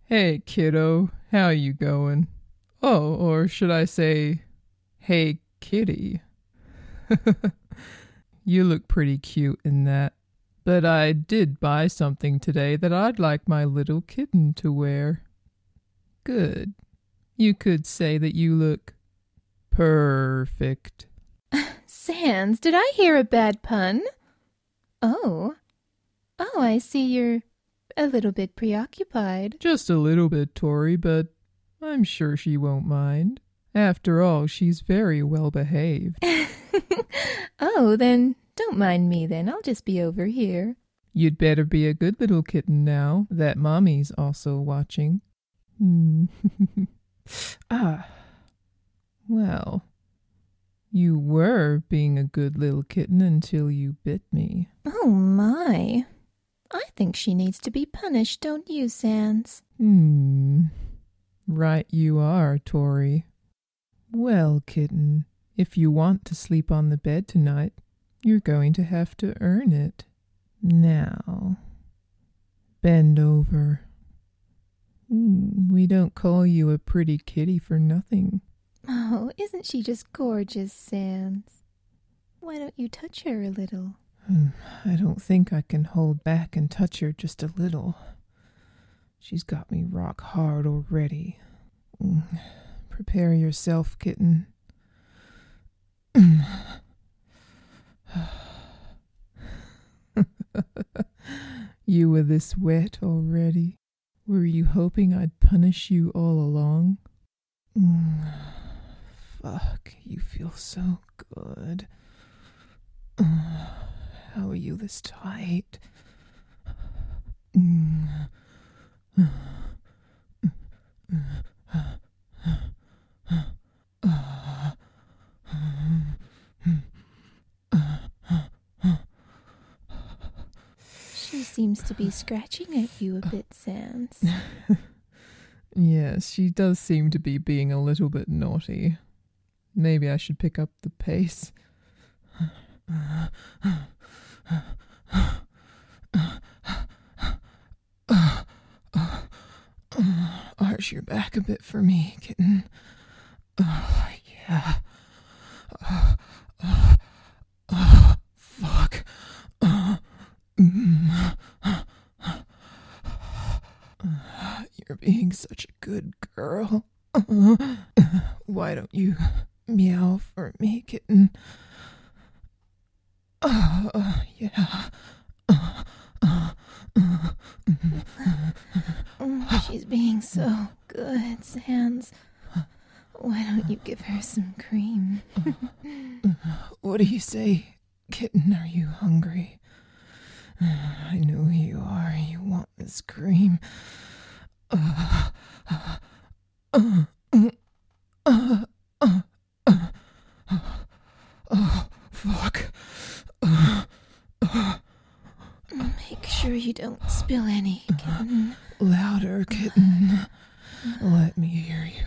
Hey, kiddo, how you going? Oh, or should I say, hey, kitty. You look pretty cute in that. But I did buy something today that I'd like my little kitten to wear. Good. You could say that you look perfect. Sans, did I hear a bad pun? Oh, I see you're a little bit preoccupied. Just a little bit, Tori, but I'm sure she won't mind. After all, she's very well behaved. Oh, then don't mind me then. I'll just be over here. You'd better be a good little kitten now that Mommy's also watching. Well, you were being a good little kitten until you bit me. Oh, my. I think she needs to be punished, don't you, Sans? Right you are, Tori. Well, kitten, if you want to sleep on the bed tonight, you're going to have to earn it. Now, bend over. We don't call you a pretty kitty for nothing. Oh, isn't she just gorgeous, Sans? Why don't you touch her a little? I don't think I can hold back and touch her just a little. She's got me rock hard already. Prepare yourself, kitten. You were this wet already. Were you hoping I'd punish you all along? Fuck, you feel so good. How are you this tight? She seems to be scratching at you a bit, Sans. Yes, she does seem to be being a little bit naughty. Maybe I should pick up the pace. Arch your back a bit for me, kitten. Yeah. Fuck. You're being such a good girl. Why don't you meow for me, kitten? Yeah. She's being so good, Sans. Why don't you give her some cream? What do you say, kitten? Are you hungry? I know you are. You want this cream. Fuck. Make sure you don't spill any, kitten. Louder, kitten. Let me hear you.